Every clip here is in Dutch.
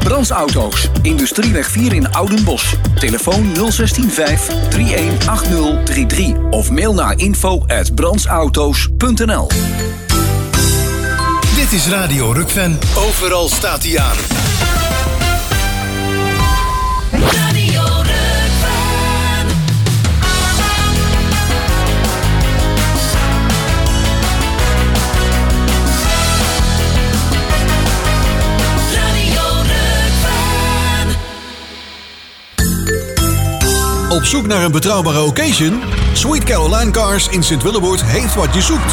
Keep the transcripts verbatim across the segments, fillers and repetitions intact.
Brands Auto's, Industrieweg vier in Oudenbosch. Telefoon nul zes vijf drie een acht nul drie drie of mail naar info at brandsauto's punt n l. Dit is Radio Rukven. Overal staat hij aan. Radio Rukven. Radio Rukven. Op zoek naar een betrouwbare occasion? Sweet Caroline Cars in Sint-Willeboord heeft wat je zoekt.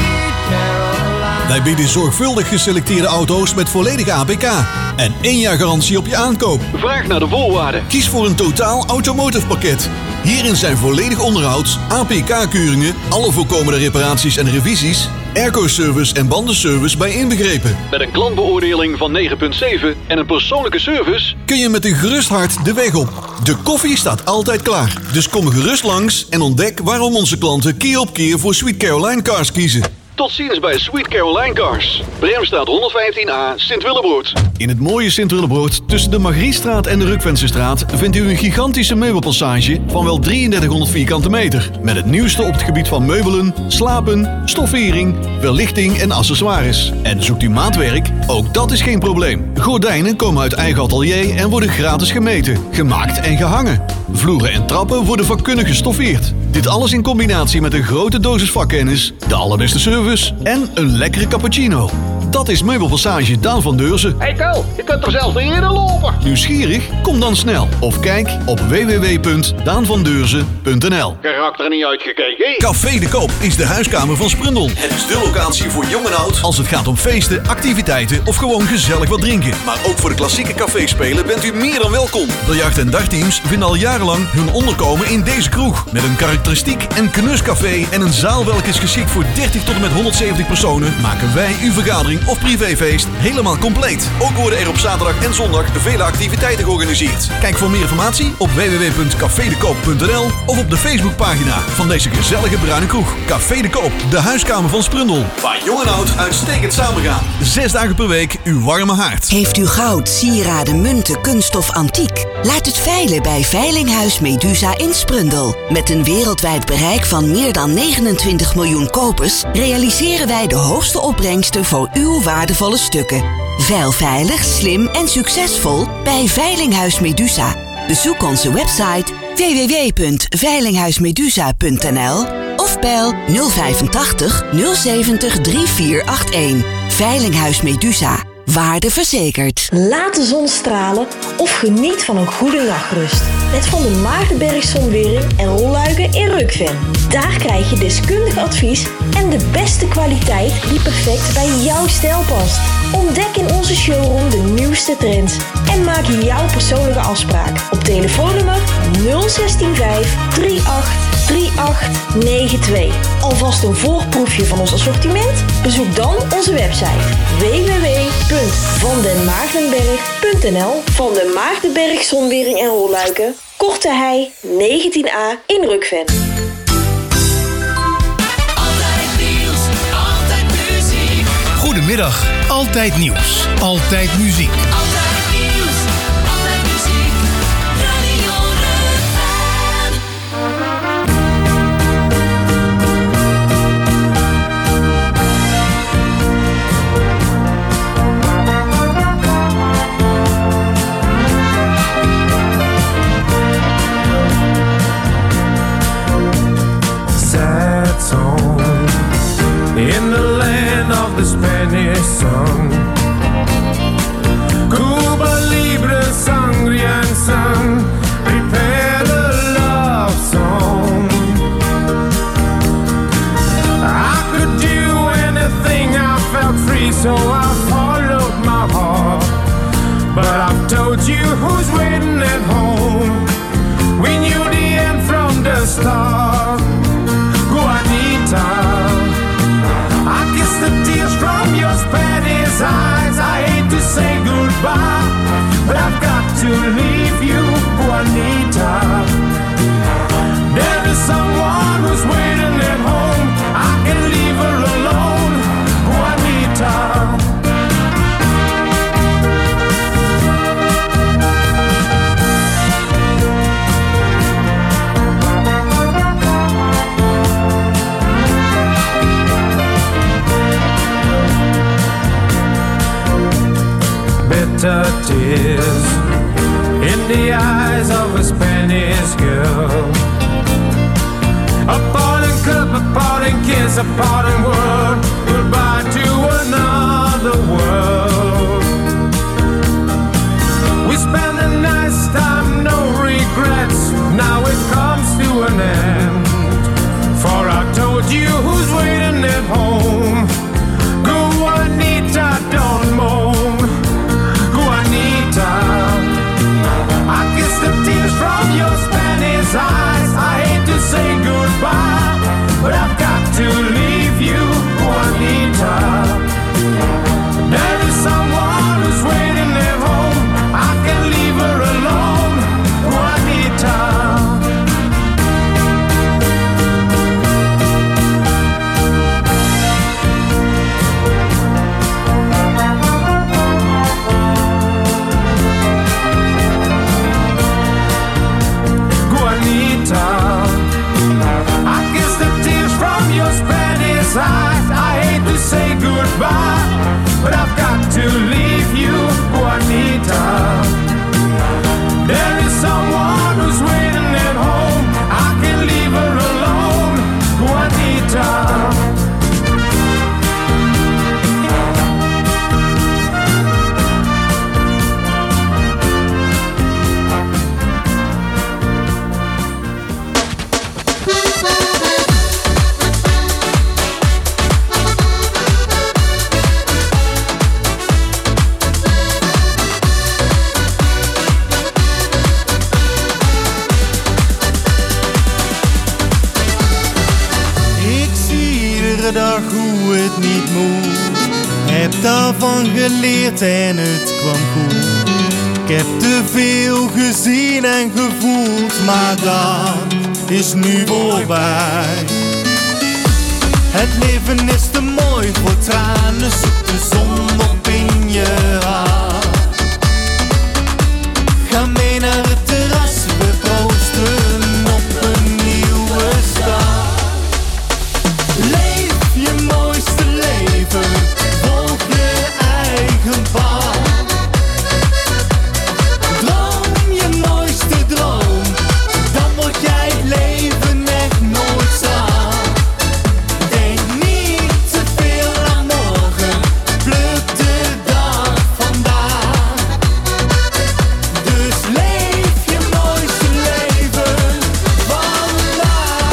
Wij bieden zorgvuldig geselecteerde auto's met volledige A P K en één jaar garantie op je aankoop. Vraag naar de voorwaarden. Kies voor een totaal automotive pakket. Hierin zijn volledig onderhoud, A P K-keuringen, alle voorkomende reparaties en revisies, airco-service en bandenservice bij inbegrepen. Met een klantbeoordeling van negen komma zeven en een persoonlijke service kun je met een gerust hart de weg op. De koffie staat altijd klaar. Dus kom gerust langs en ontdek waarom onze klanten keer op keer voor Sweet Caroline Cars kiezen. Tot ziens bij Sweet Caroline Cars. Bremstraat honderdvijftien A, Sint-Willebroord. In het mooie Sint-Willebroord, tussen de Margriestraat en de Rukvensestraat, vindt u een gigantische meubelpassage van wel drieëndertighonderd vierkante meter. Met het nieuwste op het gebied van meubelen, slapen, stoffering, verlichting en accessoires. En zoekt u maatwerk? Ook dat is geen probleem. Gordijnen komen uit eigen atelier en worden gratis gemeten, gemaakt en gehangen. Vloeren en trappen worden vakkundig gestoffeerd. Dit alles in combinatie met een grote dosis vakkennis, de allerbeste service en een lekkere cappuccino. Dat is Meubelpassage Daan van Deurzen. Hey Kel, je kunt er zelf niet eerder lopen. Nieuwsgierig? Kom dan snel. Of kijk op w w w punt daan van deurzen punt n l. Karakter niet uitgekeken. Café de Koop is de huiskamer van Sprundel. Het is de locatie voor jong en oud als het gaat om feesten, activiteiten of gewoon gezellig wat drinken. Maar ook voor de klassieke caféspelen bent u meer dan welkom. Biljart- en dartteams vinden al jarenlang hun onderkomen in deze kroeg. Met een karakteristiek en knus café en een zaal welke is geschikt voor dertig tot en met honderdzeventig personen, maken wij uw vergadering of privéfeest helemaal compleet. Ook worden er op zaterdag en zondag vele activiteiten georganiseerd. Kijk voor meer informatie op w w w punt café de koop punt n l of op de Facebookpagina van deze gezellige bruine kroeg. Café de Koop, de huiskamer van Sprundel. Waar jong en oud uitstekend samengaan. Zes dagen per week uw warme haard. Heeft u goud, sieraden, munten, kunststof, antiek? Laat het veilen bij Veilinghuis Medusa in Sprundel. Met een wereldwijd bereik van meer dan negenentwintig miljoen kopers realiseren wij de hoogste opbrengsten voor uw waardevolle stukken. Veil veilig, slim en succesvol bij Veilinghuis Medusa. Bezoek onze website w w w punt veilinghuismedusa punt n l of bel nul vijfentachtig nul zeventig drie vier acht een. Veilinghuis Medusa. Waarde verzekerd. Laat de zon stralen of geniet van een goede nachtrust. Met Van der Maartenberg Zonwering en rolluiken in Rukven. Daar krijg je deskundig advies en de beste kwaliteit die perfect bij jouw stijl past. Ontdek in onze showroom de nieuwste trends en maak jouw persoonlijke afspraak op telefoonnummer nul zes vijf drie acht drie acht negen twee. Alvast een voorproefje van ons assortiment? Bezoek dan onze website w w w punt van den maartenberg punt n l. Van den Maartenberg Zonwering en rolluiken, Korte Hei negentien A in Rukven. Altijd nieuws, altijd muziek. Goedemiddag, altijd nieuws, altijd muziek. Altijd nieuws, altijd muziek. Radio Rukven. Sad song in the land of the Spanish sun. Cuba Libre, sangria and sun. Prepare the love song. I could do anything, I felt free, so I followed my heart. But I've told you who's waiting at home. We knew the end from the start. Juanita, I kiss the tears from your Spanish eyes. I hate to say goodbye, but I've got to leave you, Juanita. There is someone who's waiting at home. I can leave her alone, Juanita. bitter tears in the eyes of a Spanish girl. A parting cup, a parting kiss, a parting word, goodbye to another world. We spent a nice time, no regrets, now it comes to an end. For I told you who's waiting at home. Juanita, don't moan. Juanita, I kiss the tears from your Spanish eyes. I hate to say goodbye, but I've got to leave you, Juanita. There is someone who's waiting at home. I can leave her alone, Juanita. I kiss the tears from your Spanish eyes. I hate to say goodbye, but I've got to leave you, Juanita. There is someone who's waiting at home. I can leave her alone, Juanita. Dag hoe het niet moet. Heb daarvan geleerd en het kwam goed. Ik heb te veel gezien en gevoeld, maar dat is nu voorbij. Het leven is te mooi voor tranen, zoek de zon op in je hart. Ga mee naar het terras, we proosten op een nieuwe start. Leef je mooiste leven, volg je eigen pad. Droom je mooiste droom, dan word jij het leven echt nooit zat. Denk niet te veel aan morgen, pluk de dag vandaag. Dus leef je mooiste leven vandaag.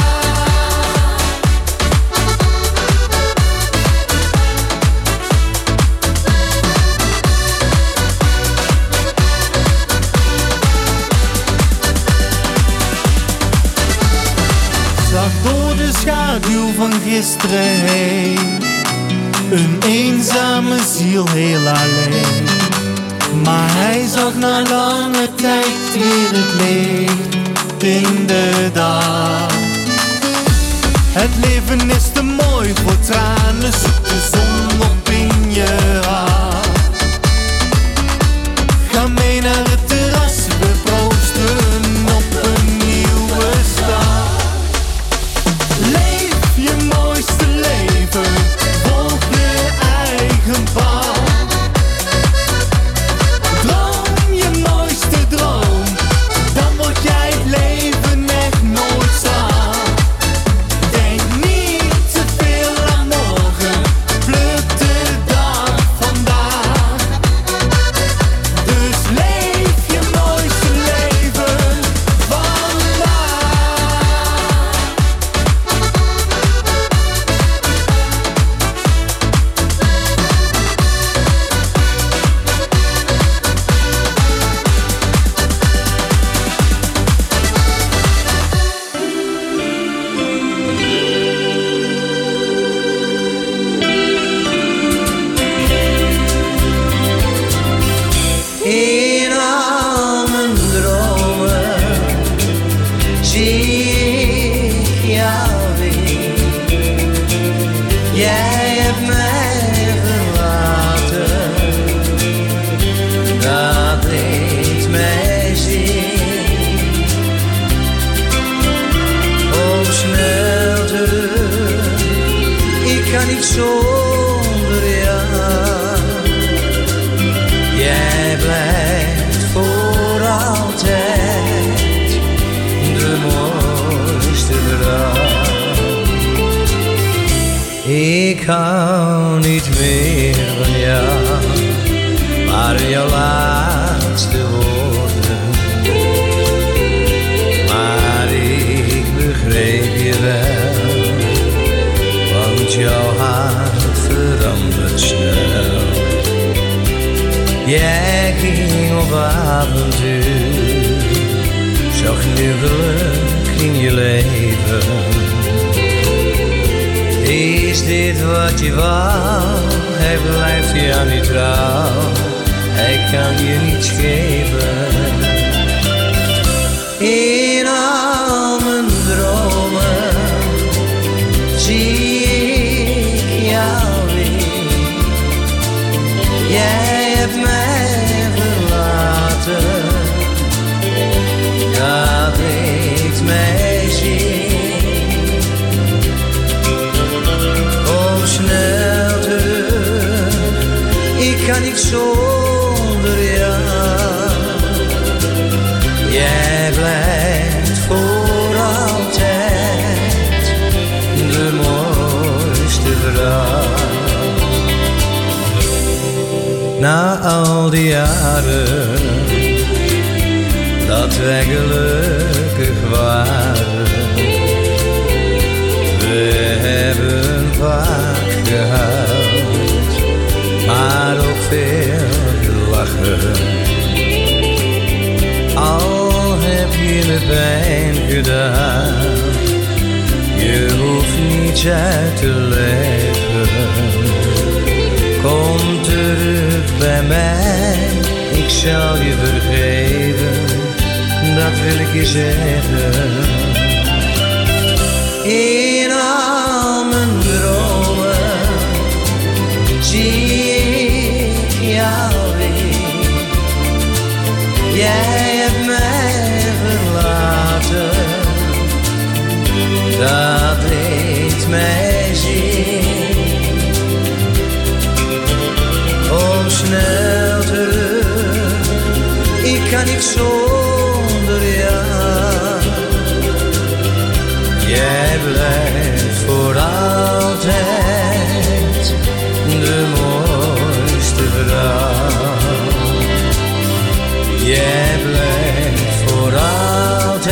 Zag door de schaduw van gisteren heen, een eenzame ziel heel alleen. Maar hij zag na lange tijd weer het licht in de dag. Het leven is te mooi voor tranen, zoek de zon op in je hart. Ga mee naar het terras, we proosten op een nieuwe start. Leef je mooiste leven, volg je eigen pad. Droom je mooiste droom, dan word jij het leven echt nooit zat. Denk niet te veel aan morgen, pluk hou niet meer van jou, maar jouw laatste woorden. Maar ik begreep je wel, want jouw hart verandert snel. Jij ging op avontuur, zag nu geluk in je leven. Is dit wat je wou? Hij blijft jou niet trouw, hij kan je niets geven. In al mijn dromen zie ik jou weer. Jij hebt mij verlaten, dat deed mij zien. Kom snel terug, ik kan niet zonder jou. Jij blijft voor altijd de mooiste vrouw. Na al die jaren dat wij gelukkig waren, we hebben vaak gehuild, maar ook veel gelachen. Al heb je me pijn gedaan, je hoeft niets uit te leggen. Kom terug bij mij, ik zal je vergeven, dat wil ik je zeggen. In al mijn dromen zie ik jou weer. Jij hebt mij verlaten, dat deed mij zien. Kom snel terug, ik kan niet zonder jou. Jij blijft voor altijd de mooiste vrouw. Jij blijft voor altijd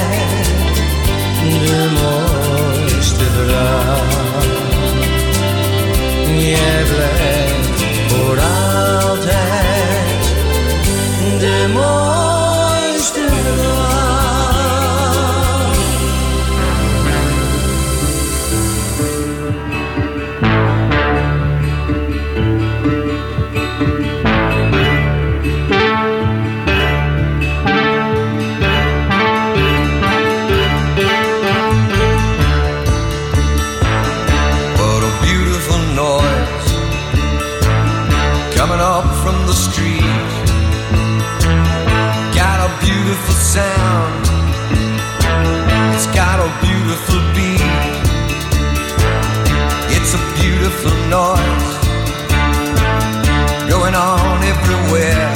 de mooiste vrouw. Jij blijft voor altijd de mooiste vrouw. Coming up from the street, got a beautiful sound, it's got a beautiful beat, it's a beautiful noise going on everywhere,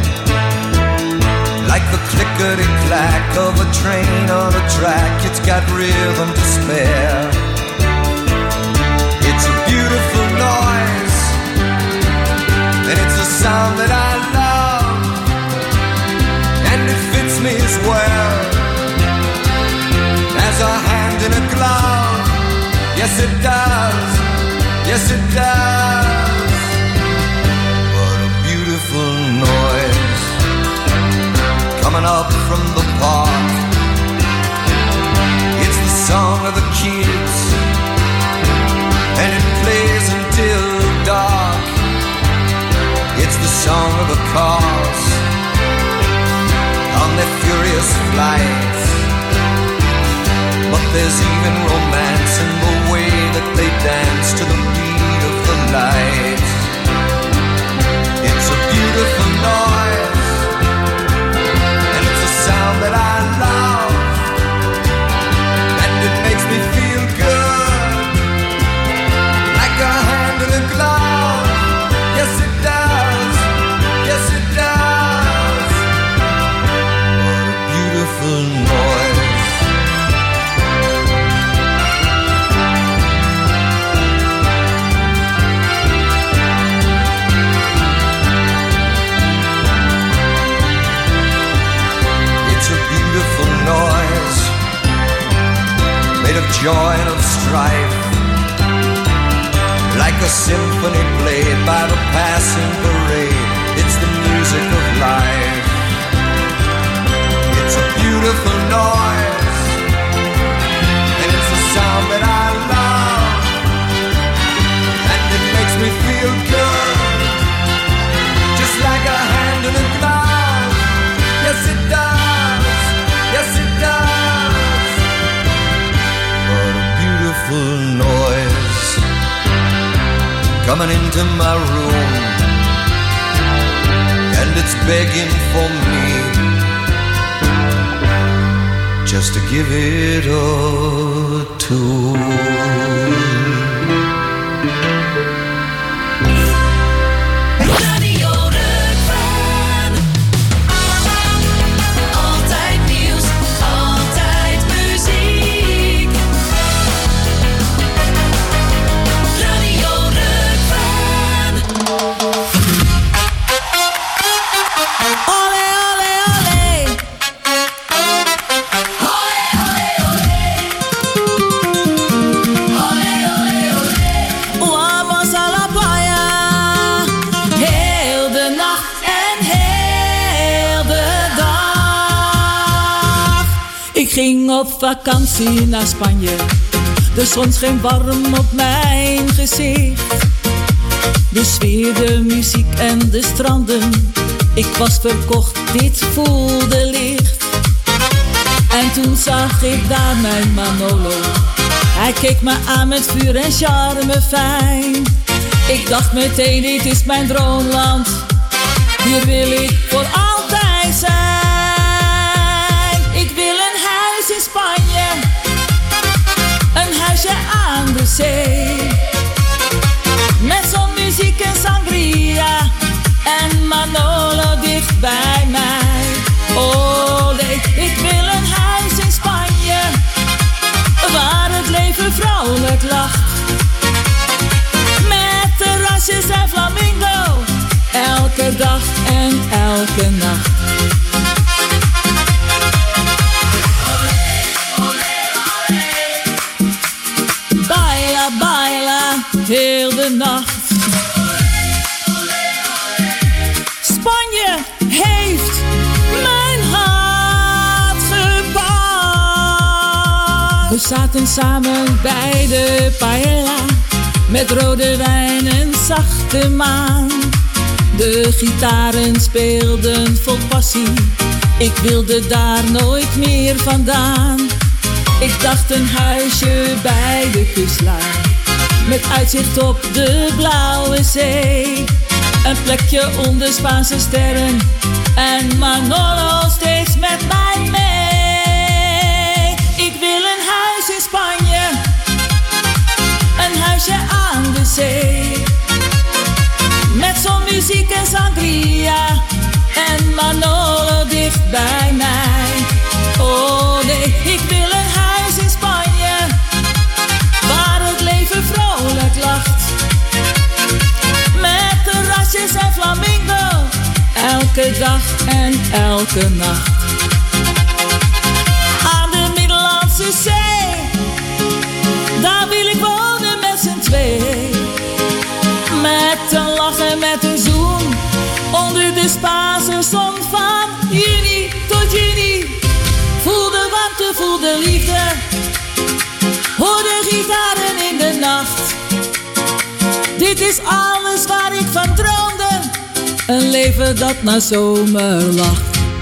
like the clickety-clack of a train on a track. It's got rhythm to spare, it's a beautiful noise, and it's a sound that I love, and it fits me as well as a hand in a glove. Yes it does, yes it does. What a beautiful noise coming up from the park. It's the song of the kids, and it plays until dark. It's the song of the cars on their furious flights. But there's even romance in the way that they dance to the beat of the light. It's a beautiful noise, and it's a sound that I love, and it makes me feel good, like a hand in a glove. Yes it does, yes it does. What a beautiful noise. joy and of strife. Like a symphony played by the passing parade, it's the music of life. It's a beautiful noise, and it's a sound that I love, and it makes me feel good, just like a hand in a glove. Yes it does, yes it does. What a beautiful noise coming into my room, and it's begging for me just to give it a tune. Radio Rukven. Altijd nieuws, altijd muziek. Radio Rukven. Olé, olé, olé. Olé, olé, olé. Olé, olé, olé. Vamos a la playa. Heel de nacht en heel de dag. Ik ging op vakantie naar Spanje. De zon scheen warm op mijn gezicht. De sfeer, de muziek en de stranden. Ik was verkocht, dit voelde licht. En toen zag ik daar mijn Manolo. Hij keek me aan met vuur en charme fijn. Ik dacht meteen, dit is mijn droomland. Hier wil ik voor altijd zijn. Ik wil een huis in Spanje. Een huisje aan de zee. Met zonmuziek en sangria. En Manolo dicht bij mij. Olé, ik wil een huis in Spanje. Waar het leven vrolijk lacht. Met terrasjes en flamingo. Elke dag en elke nacht. Baila, baila, heel de nacht. Spanje heeft mijn hart gepakt. We zaten samen bij de paella. Met rode wijn en zachte maan. De gitaren speelden vol passie. Ik wilde daar nooit meer vandaan. Ik dacht een huisje bij de kustlijn. Met uitzicht op de blauwe zee. Een plekje onder Spaanse sterren. En Manolo steeds met mij mee. Ik wil een huis in Spanje. Een huisje aan de zee. Met zonmuziek en sangria. En Manolo dicht bij mij. Oh nee, ik wil een huis in Spanje. Waar het leven vrolijk lacht. Met terrasjes en flamingo. Elke dag en elke nacht. Aan de Middellandse Zee. Daar wil ik wonen met z'n twee. Met een lach en met een zoen. Onder de Spaanse zon van juni tot juni. Voel de warmte, voel de liefde. Hoor de gitaren in de nacht. Dit is alles waar ik van droomde. Een leven dat naar zomer lacht.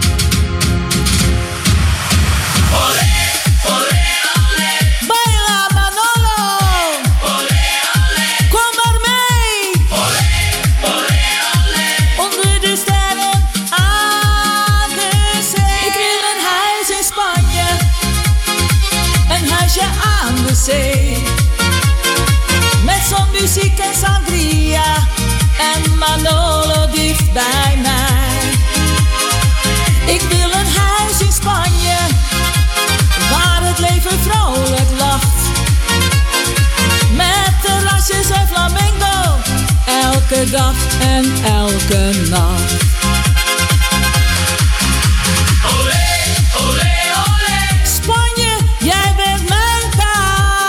Olé, olé, olé. Baila Manolo. Olé, olé. Kom maar mee. Olé, olé, olé. Onder de sterren aan de zee. Ik wil een huis in Spanje. Een huisje aan de zee. Met zonmuziek en sangria. En Manolo dicht bij mij. Ik wil een huis in Spanje. Waar het leven vrolijk lacht. Met terrasjes en flamingo. Elke dag en elke nacht. Olé, olé, olé. Spanje, jij bent mijn taal.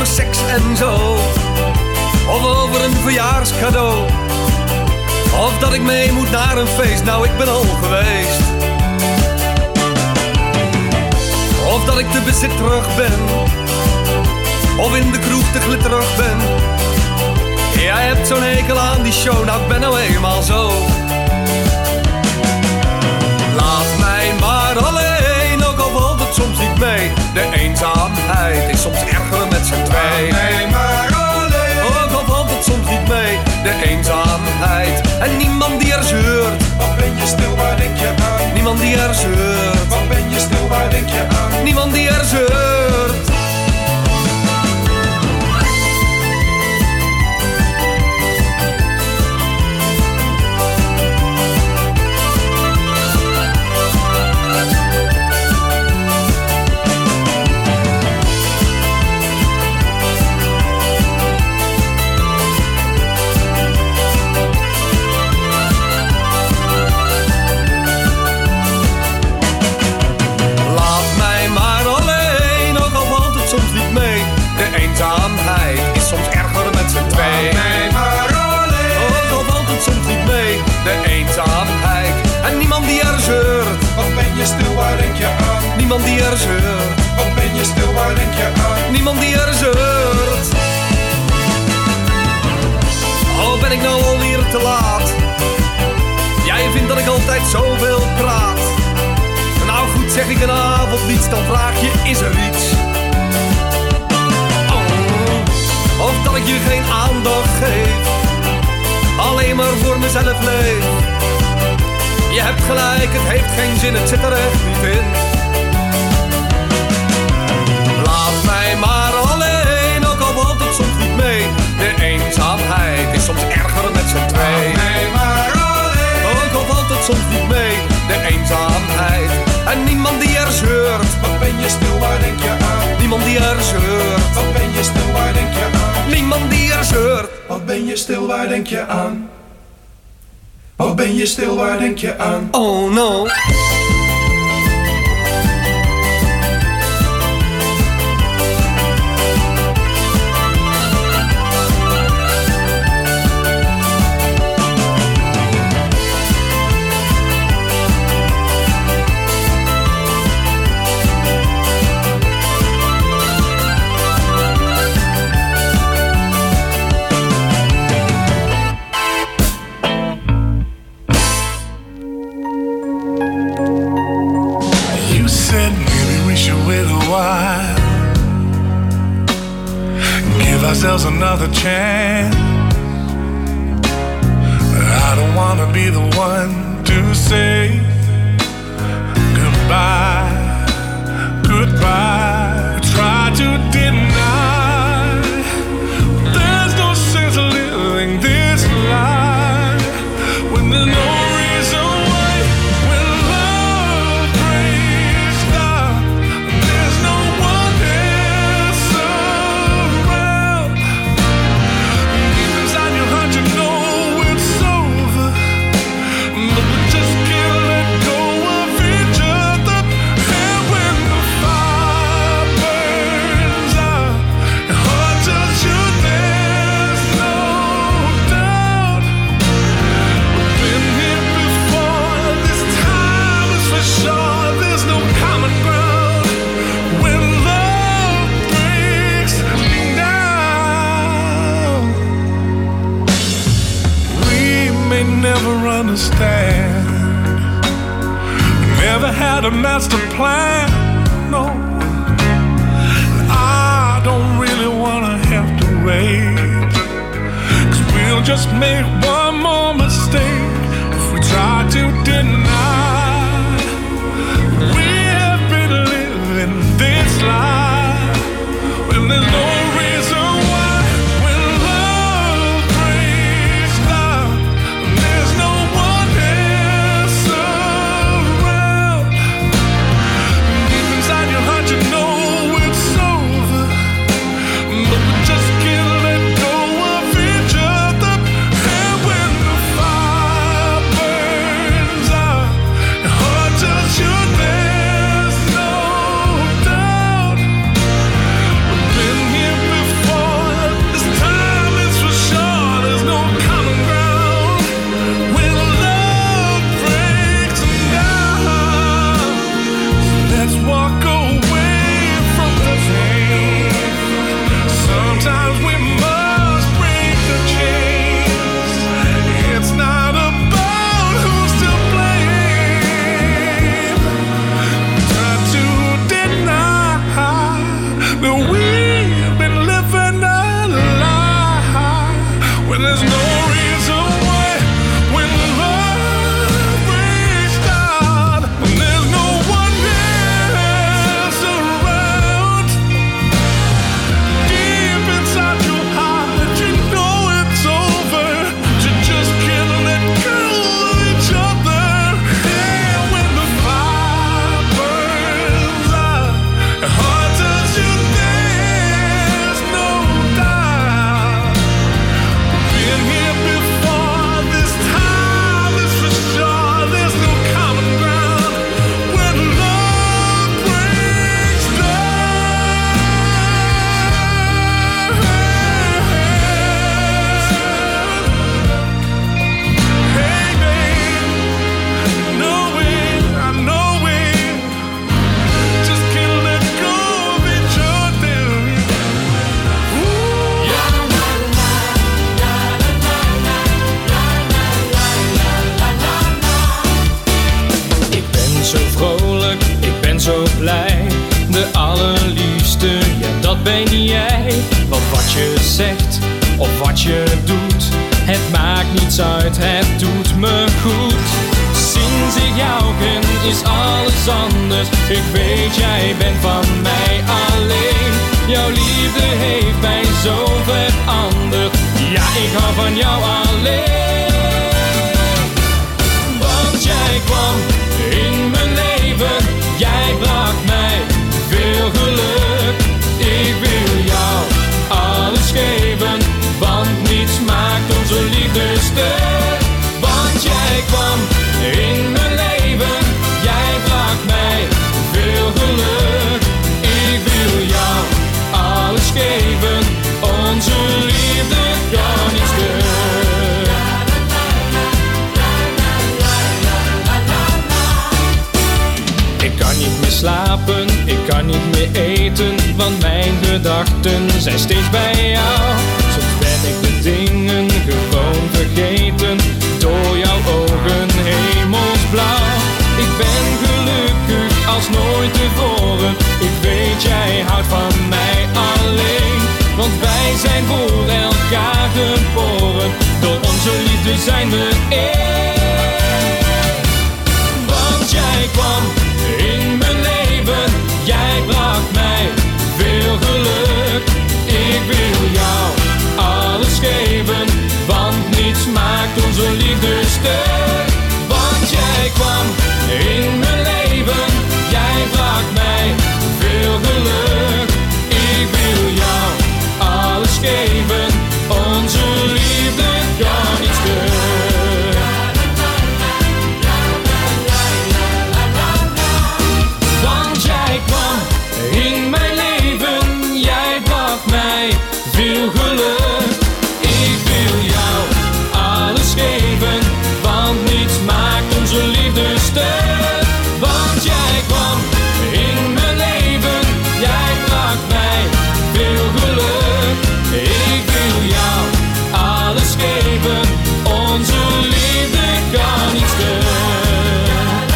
seks en zo. Of over een verjaarscadeau. Of dat ik mee moet naar een feest, nou ik ben al geweest. Of dat ik te bezitterig ben. Of in de kroeg te glitterig ben. Jij hebt zo'n hekel aan die show, nou ik ben nou eenmaal zo. Laat mij maar alleen, ook al valt het soms niet mee. De eenzaamheid is soms erger met z'n twee. Laat mij maar alleen, ook al valt het soms niet mee. De eenzaamheid en niemand die er zeurt. Wat ben je stil, waar denk je aan? Niemand die er zeurt. Wat ben je stil, waar denk je aan? Niemand die er zeurt. Eenzaamheid is soms erger met z'n twee. Laat mij maar alleen, ook al valt het soms niet mee. De eenzaamheid en niemand die er zeurt. Wat ben je stil, waar denk je aan? Niemand die er zeurt. Wat ben je stil, waar denk je aan? Niemand die er zeurt. Oh, ben ik nou alweer te laat? Jij vindt dat ik altijd zoveel praat. Nou goed, zeg ik een avond niets, dan vraag je, is er iets? Of dat ik je geen aandacht geef, alleen maar voor mezelf leef. Je hebt gelijk, het heeft geen zin, het zit er echt niet in. Laat mij maar alleen, ook al valt het soms niet mee. De eenzaamheid is soms erger met z'n twee. Laat mij maar alleen, ook al valt het soms niet mee. De eenzaamheid en niemand die er zeurt. Wat ben je stil, waar denk je aan? Niemand die er zeurt. Wat ben je stil, waar denk je aan? Niemand die er zeurt. Wat ben je stil, waar denk je aan? Wat ben je stil, waar denk je aan? Oh no. Ourselves another chance. I don't wanna be the one to say goodbye, goodbye. Try to deny there's no sense of living this life when there's no reason why. When love breaks down, there's no one else around. Deep inside your heart you know it's over, but we just can't let go of each other. And when the fire burns out, your heart tells you there's no doubt. We've been here before, this time is for sure. There's no common ground when love breaks down. We may never understand, never had a master plan, no. I don't really wanna have to wait, 'cause we'll just make one more mistake if we try to deny we have been living this life when there's no reason why. When love breaks down, there's no one else around. Deep inside your heart you know it's over, but we just can't let go of each other. And when jij. Want wat je zegt of wat je doet, het maakt niets uit, het doet me goed. Sinds ik jou ken is alles anders. Ik weet jij bent van mij alleen. Jouw liefde heeft mij zo veranderd. Ja, ik hou van jou alleen. Want jij kwam in mijn leven. Jij bracht mij veel geluk. Ik wil jou alles geven, want niets maakt onze liefde stuk. Want jij kwam in mijn leven. Jij bracht mij veel geluk. Ik wil jou alles geven, onze liefde kan niet stuk. Ik kan niet meer slapen, ik kan niet meer eten, want mijn gedachten zijn steeds bij jou. Soms ben ik de dingen gewoon vergeten, door jouw ogen hemelsblauw. Ik ben gelukkig als nooit tevoren. Ik weet jij houdt van mij alleen, want wij zijn voor elkaar geboren. Door onze liefde zijn we één. Want jij kwam in mijn leven. Jij bracht mij veel geluk. Ik wil jou alles geven, want niets maakt onze liefde stuk. Want jij kwam in mijn leven. Jij bracht mij veel geluk. Ik wil jou alles geven, onze liefde kan niet stuk. Want jij kwam in mijn leven. Jij bracht mij veel geluk. Ik wil jou alles geven, want niets maakt onze liefde stuk. Want jij kwam in mijn leven. Jij bracht mij veel geluk. Ik wil jou alles geven, onze liefde kan niet stuk.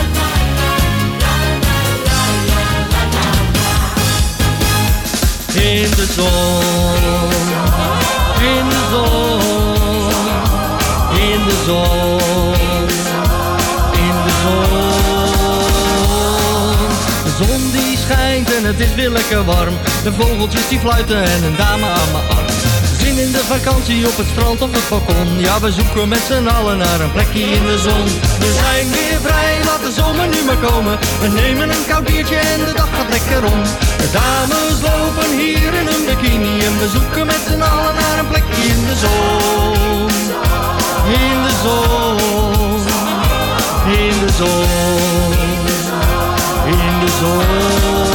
In de zon, in de zon, in de zon, in de zon. De zon die schijnt en het is weer lekker warm. De vogeltjes die fluiten en een dame aan mijn arm. Zin in de vakantie op het strand of het balkon. Ja, we zoeken met z'n allen naar een plekje in de zon. We zijn weer vrij, laat de zomer nu maar komen. We nemen een koud biertje en de dag gaat lekker om. De dames lopen hier in een bikini en we zoeken met z'n allen naar een plekje in de zon. In de zon, in de zon, in de zon.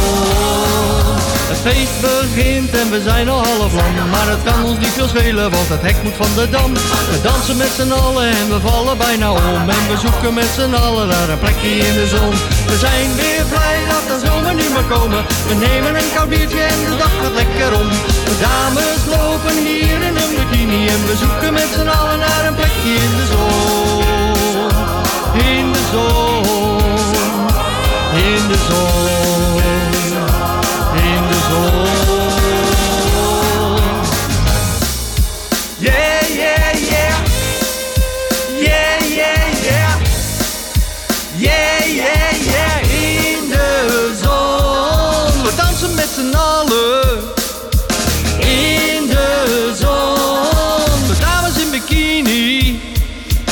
Het feest begint en we zijn al half lang, maar het kan ons niet veel schelen, want het hek moet van de dam. We dansen met z'n allen en we vallen bijna om, en we zoeken met z'n allen naar een plekje in de zon. We zijn weer blij dat de zomer nu maar komen. We nemen een koud biertje en de dag gaat lekker om. De dames lopen hier in een bikini en we zoeken met z'n allen naar een plekje in de zon. In de zon, in de zon. In de zon. Yeah, yeah, yeah. Yeah, yeah, yeah. Yeah, yeah, yeah. In de zon. We dansen met z'n allen. In de zon. De dames in bikini.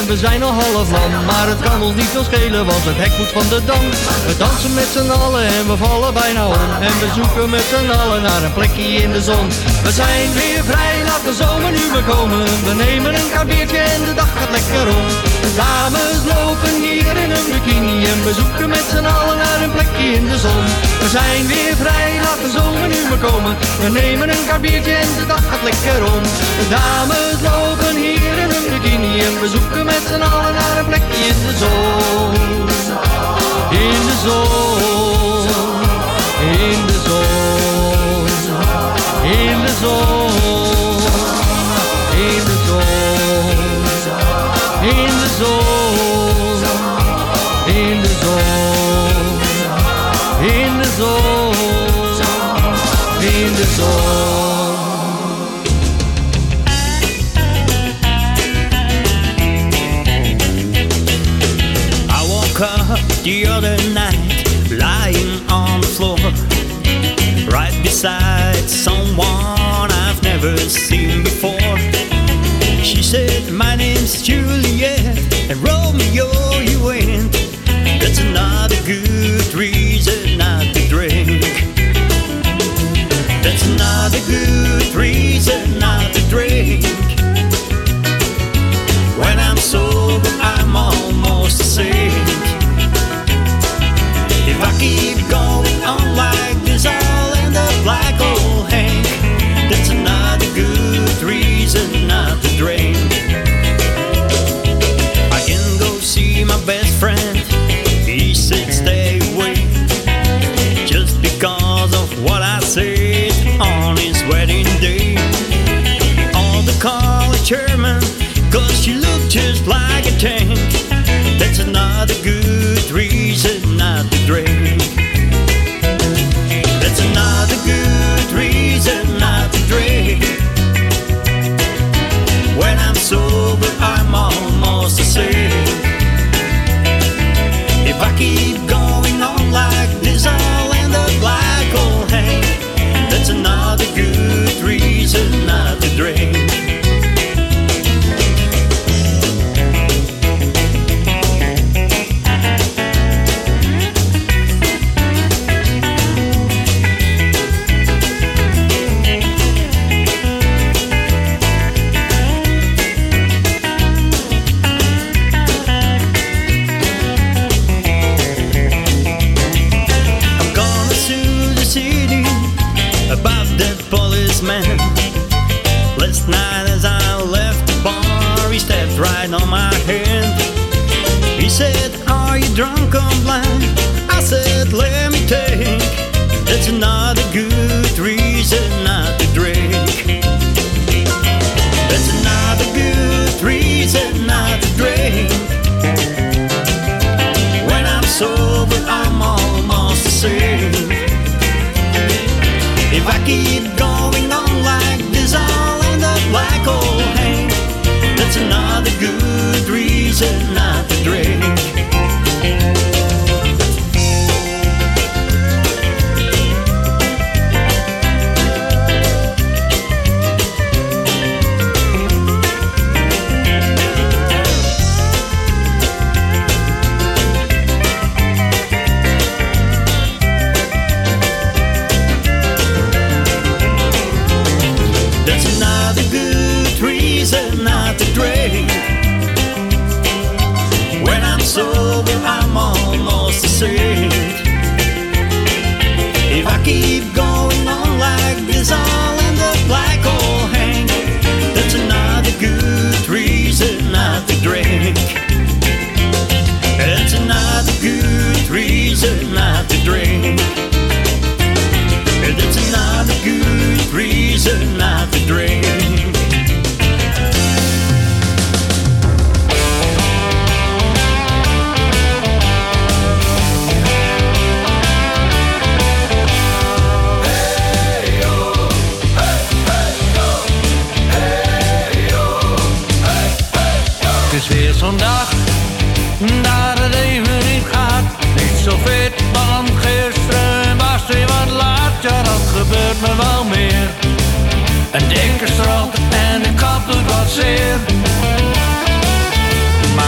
we zijn al half land. Maar het kan ons niet veel schelen, want het hek moet van de dam. We dansen met z'n allen en we vallen bijna om. En we zoeken met z'n allen naar een plekje in de zon. We zijn weer vrij, laat de zomer nu maar komen. We nemen een koud biertje en de dag gaat lekker om. De dames lopen hier in een bikini en we zoeken met z'n allen naar een plekje in de zon. We zijn weer vrij, laat de zomer nu maar komen. We nemen een koud biertje en de dag gaat lekker om. De dames lopen hier in een bikini en we zoeken met z'n allen naar een plekje in de zon. In de zon, in de zon, in de zon, in de zon, in de zon, in de zon, in de zon, in de zon. Up the other night, lying on the floor, right beside someone I've never seen before. She said, my name's Juliet, and Romeo you ain't. That's another good reason not to drink. That's another good reason not to drink. When I'm sober, I'm almost sick. If I keep going on like this, I'll end up like old Hank. That's another good reason not to drink. I can go see my best friend. He said stay away, just because of what I said on his wedding day. All the college German, cause she looked just like a tank. That's another good reason not to drink. That's another good reason not to drink. When I'm sober, I'm almost the same. If I keep going on like this, I'll end up like old Hank. That's another good reason not to drink. Man. Last night as I left the bar, he stepped right on my hand. He said, are you drunk or blind? I said, let me take. That's another good reason not to drink. That's another good reason not to drink. When I'm sober, I'm almost the same. If I keep going on like this, I'll end up like old Hank. That's another good reason not to drink. Not to drink. When I'm sober, I'm almost a saint. If I keep going on like this, I'll end up like old Hank. That's another good reason not to drink. That's another good reason not to drink. That's another good reason not to drink. Het is weer zo'n dag, daar het even niet gaat. Niet zo fit, want gisteren was hij wat laat. Ja, dat gebeurt me wel meer. Een dikke strot en de kap doet wat zeer. Maar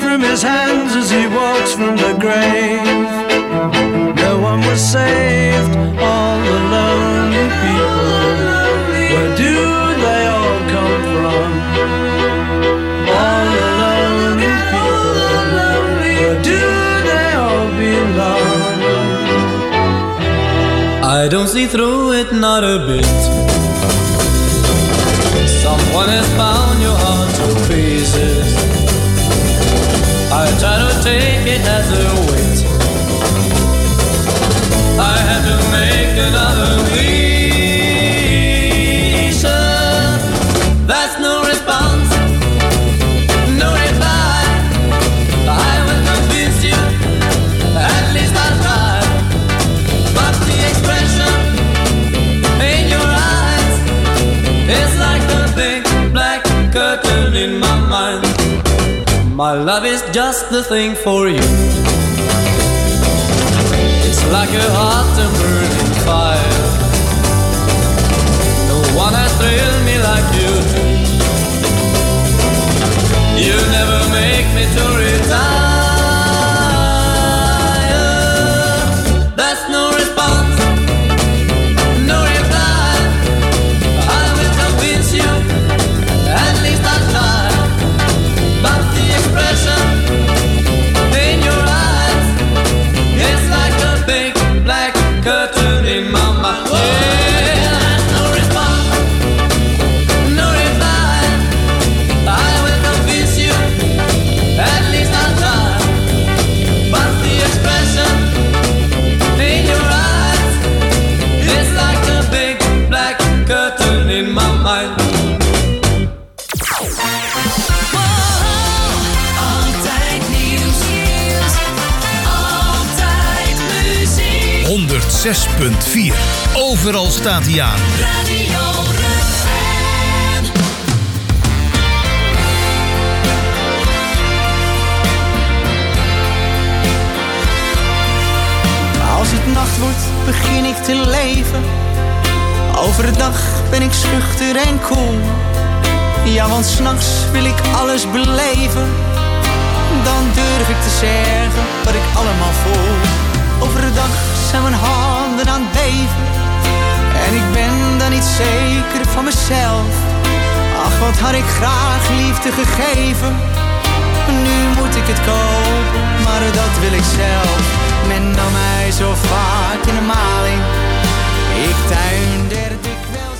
his hands as he walks from the grave. No one was saved, all the lonely people. Where do they all come from? All the lonely people. Where do they all belong? I don't see through it, not a bit. Someone has found your heart to pieces. I try to take it as a weight. I had to make another reason. That's no response, no reply. I will convince you, at least I'll try. But the expression in your eyes is like a big black curtain in my mind. My love is just the thing for you. It's like a hot and burning fire. No one has thrilled me like you do. You never make me to retire. That's no response, no reply. I will convince you, at least I'll try. But the expression in your eyes is like a big black curtain in my mind. Yeah, no response, no reply. I will convince you, at least I'll try. But the expression in your eyes is like a big black curtain in my mind. Altijd nieuws, altijd muziek. honderdzes punt vier. Overal staat hij aan. Radio Rukven. Als het nacht wordt, begin ik te leven. Overdag ben ik schuchter en koel. Ja, want 's nachts wil ik alles beleven. Dan durf ik te zeggen wat ik allemaal voel. Overdag zijn mijn handen aan het beven. En ik ben dan niet zeker van mezelf. Ach, wat had ik graag liefde gegeven. Nu moet ik het kopen, maar dat wil ik zelf. Men nam mij zo vaak in de maling. Ik tuinder dikwijls.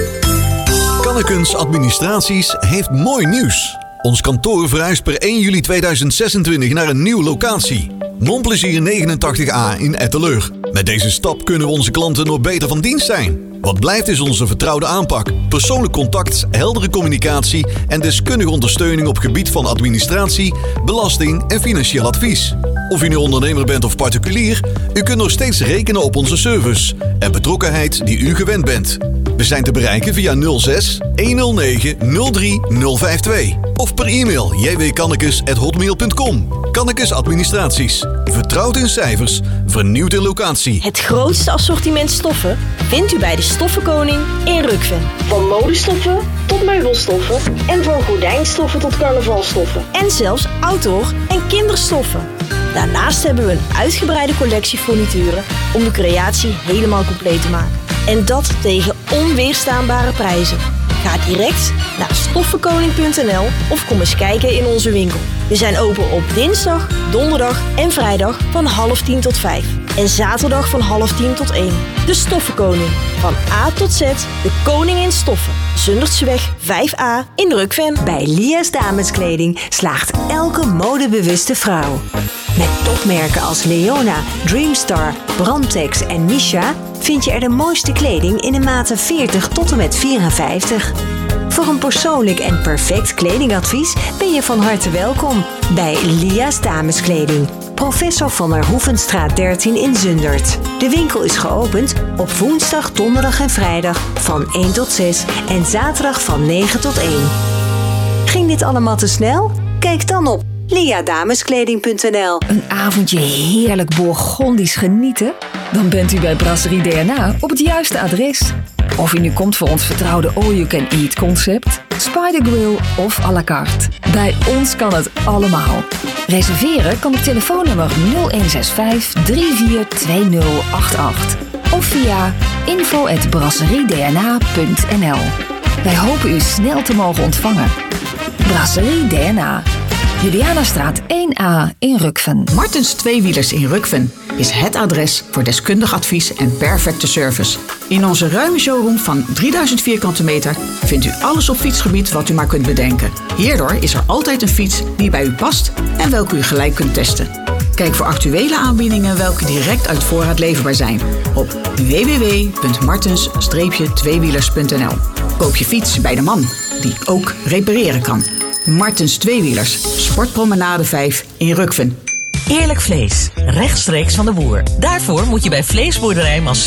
Kannekens Administraties heeft mooi nieuws. Ons kantoor verhuist per één juli tweeduizend zesentwintig naar een nieuwe locatie. Monplezier negenentachtig A in Etteleur. Met deze stap kunnen we onze klanten nog beter van dienst zijn. Wat blijft is onze vertrouwde aanpak, persoonlijk contact, heldere communicatie en deskundige ondersteuning op gebied van administratie, belasting en financieel advies. Of u nu ondernemer bent of particulier, u kunt nog steeds rekenen op onze service en betrokkenheid die u gewend bent. We zijn te bereiken via nul zes honderdnegen nul drie nul vijf twee of per e-mail j w kannekes at hotmail punt com. Kannekes Administraties. Vertrouwd in cijfers, vernieuwd in locatie. Het grootste assortiment stoffen vindt u bij de Stoffenkoning in Rukven. Van modestoffen tot meubelstoffen en van gordijnstoffen tot carnavalstoffen. En zelfs outdoor en kinderstoffen. Daarnaast hebben we een uitgebreide collectie furnituren om de creatie helemaal compleet te maken. En dat tegen onweerstaanbare prijzen. Ga direct naar stoffenkoning punt n l of kom eens kijken in onze winkel. We zijn open op dinsdag, donderdag en vrijdag van half tien tot vijf. En zaterdag van half tien tot één. De Stoffenkoning. Van A tot Z, de koning in stoffen. Zundertseweg vijf A in Rukven. Bij Lia's Dameskleding slaagt elke modebewuste vrouw. Met topmerken als Leona, Dreamstar, Brandtex en Misha vind je er de mooiste kleding in de maten veertig tot en met vierenvijftig. Voor een persoonlijk en perfect kledingadvies ben je van harte welkom bij Lia's Dameskleding. Professor van der Hoevenstraat dertien in Zundert. De winkel is geopend op woensdag, donderdag en vrijdag van één tot zes en zaterdag van negen tot één. Ging dit allemaal te snel? Kijk dan op lia dameskleding punt n l. Een avondje heerlijk Bourgondisch genieten? Dan bent u bij Brasserie D N A op het juiste adres. Of u nu komt voor ons vertrouwde all-you-can-eat concept, Spider Grill of à la carte. Bij ons kan het allemaal. Reserveren kan op telefoonnummer nul een zes vijf drie vier twee nul acht acht of via info at brasseriedna punt n l. Wij hopen u snel te mogen ontvangen. Brasserie D N A. Julianastraat één A in Rukven. Martens Tweewielers in Rukven is het adres voor deskundig advies en perfecte service. In onze ruime showroom van drieduizend vierkante meter vindt u alles op fietsgebied wat u maar kunt bedenken. Hierdoor is er altijd een fiets die bij u past en welke u gelijk kunt testen. Kijk voor actuele aanbiedingen welke direct uit voorraad leverbaar zijn op w w w punt martens tweewielers punt n l. Koop je fiets bij de man die ook repareren kan. Martens Tweewielers, Sportpromenade vijf in Rukven. Eerlijk vlees, rechtstreeks van de boer. Daarvoor moet je bij Vleesboerderij Mas